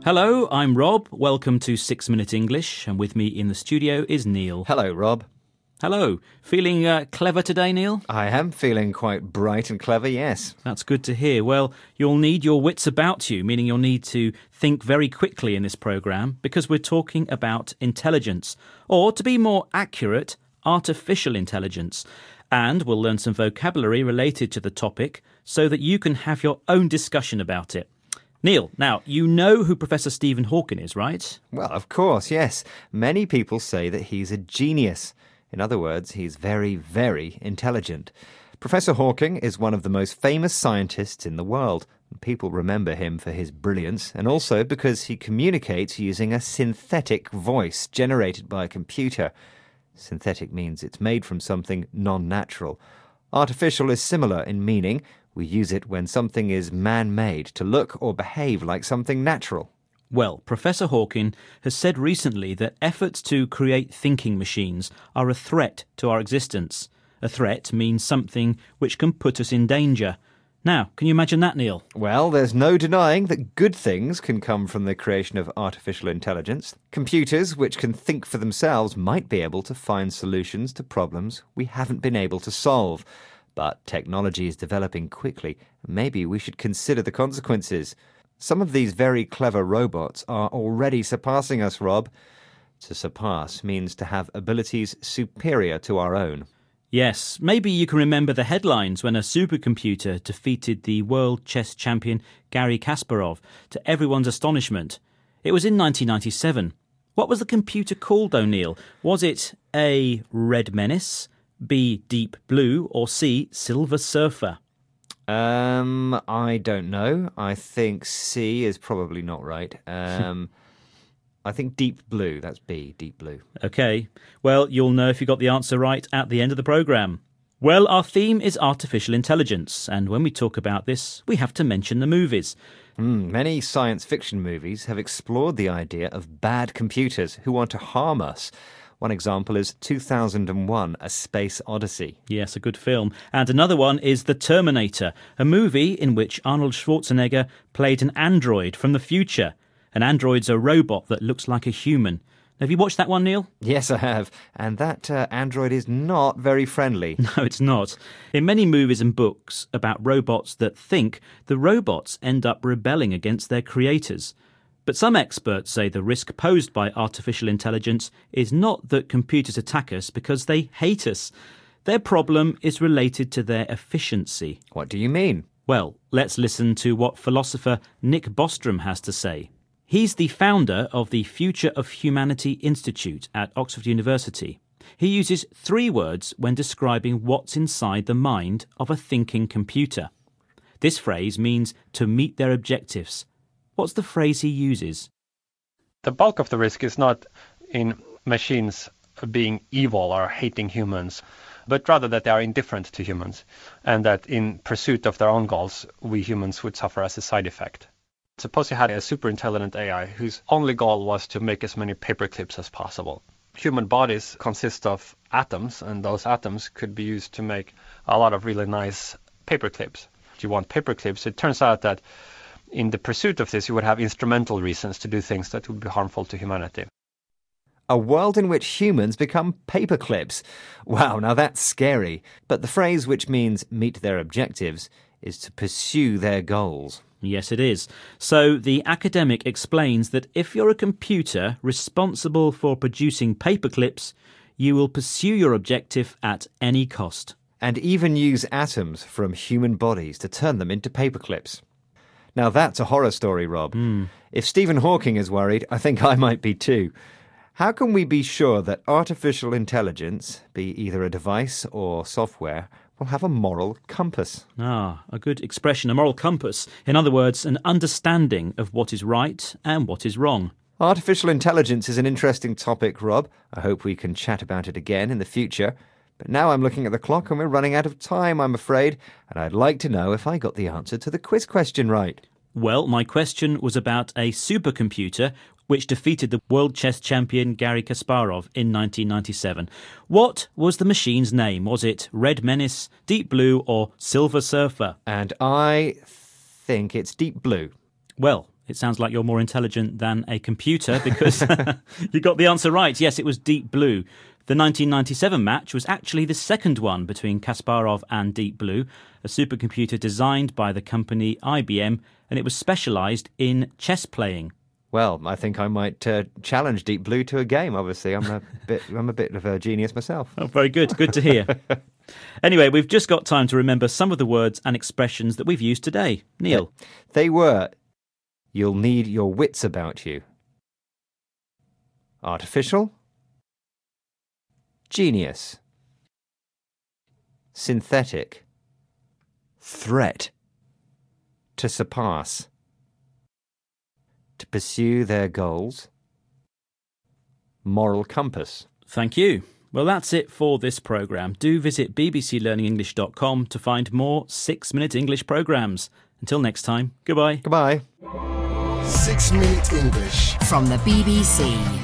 Hello, I'm Rob. Welcome to 6 Minute English, and with me in the studio is Neil. Hello, Rob. Hello. Feeling clever today, Neil? I am feeling quite bright and clever, yes. That's good to hear. Well, you'll need your wits about you, meaning you'll need to think very quickly in this programme, because we're talking about intelligence, or to be more accurate, artificial intelligence. And we'll learn some vocabulary related to the topic so that you can have your own discussion about it. Neil, now, you know who Professor Stephen Hawking is, right? Well, of course, yes. Many people say that he's a genius. In other words, he's very, very intelligent. Professor Hawking is one of the most famous scientists in the world. People remember him for his brilliance, and also because he communicates using a synthetic voice generated by a computer. Synthetic means it's made from something non-natural. Artificial is similar in meaning. We use it when something is man-made to look or behave like something natural. Well, Professor Hawking has said recently that efforts to create thinking machines are a threat to our existence. A threat means something which can put us in danger. Now, can you imagine that, Neil? Well, there's no denying that good things can come from the creation of artificial intelligence. Computers, which can think for themselves, might be able to find solutions to problems we haven't been able to solve. But technology is developing quickly. Maybe we should consider the consequences. Some of these very clever robots are already surpassing us, Rob. To surpass means to have abilities superior to our own. Yes, maybe you can remember the headlines when a supercomputer defeated the world chess champion Garry Kasparov, to everyone's astonishment. It was in 1997. What was the computer called, O'Neill? Was it A. Red Menace, B. Deep Blue, or C. Silver Surfer? I don't know. I think C is probably not right. I think Deep Blue. That's B, Deep Blue. OK. Well, you'll know if you got the answer right at the end of the programme. Well, our theme is artificial intelligence, and when we talk about this, we have to mention the movies. Many science fiction movies have explored the idea of bad computers who want to harm us. One example is 2001, A Space Odyssey. Yes, a good film. And another one is The Terminator, a movie in which Arnold Schwarzenegger played an android from the future. An android's a robot that looks like a human. Have you watched that one, Neil? Yes, I have. And that android is not very friendly. No, it's not. In many movies and books about robots that think, the robots end up rebelling against their creators. But some experts say the risk posed by artificial intelligence is not that computers attack us because they hate us. Their problem is related to their efficiency. What do you mean? Well, let's listen to what philosopher Nick Bostrom has to say. He's the founder of the Future of Humanity Institute at Oxford University. He uses 3 words when describing what's inside the mind of a thinking computer. This phrase means to meet their objectives. What's the phrase he uses? The bulk of the risk is not in machines being evil or hating humans, but rather that they are indifferent to humans, and that in pursuit of their own goals, we humans would suffer as a side effect. Suppose you had a super intelligent AI whose only goal was to make as many paper clips as possible. Human bodies consist of atoms, and those atoms could be used to make a lot of really nice paper clips. If you want paper clips, it turns out that in the pursuit of this, you would have instrumental reasons to do things that would be harmful to humanity. A world in which humans become paperclips. Wow, now that's scary. But the phrase which means meet their objectives is to pursue their goals. Yes, it is. So the academic explains that if you're a computer responsible for producing paperclips, you will pursue your objective at any cost. And even use atoms from human bodies to turn them into paperclips. Now that's a horror story, Rob. If Stephen Hawking is worried, I think I might be too. How can we be sure that artificial intelligence, be either a device or software, will have a moral compass? Ah, a good expression, a moral compass. In other words, an understanding of what is right and what is wrong. Artificial intelligence is an interesting topic, Rob. I hope we can chat about it again in the future. But now I'm looking at the clock and we're running out of time, I'm afraid, and I'd like to know if I got the answer to the quiz question right. Well, my question was about a supercomputer which defeated the world chess champion Garry Kasparov in 1997. What was the machine's name? Was it Red Menace, Deep Blue or Silver Surfer? And I think it's Deep Blue. Well, it sounds like you're more intelligent than a computer because you got the answer right. Yes, it was Deep Blue. The 1997 match was actually the second one between Kasparov and Deep Blue, a supercomputer designed by the company IBM, and it was specialised in chess playing. Well, I think I might challenge Deep Blue to a game. Obviously, I'm a bit of a genius myself. Oh, very good. Good to hear. Anyway, we've just got time to remember some of the words and expressions that we've used today. Neil. They were, you'll need your wits about you. Artificial. Genius. Synthetic. Threat. To surpass. To pursue their goals. Moral compass. Thank you. Well, that's it for this programme. Do visit bbclearningenglish.com to find more 6-minute English programmes. Until next time, goodbye. Goodbye. 6 Minute English from the BBC.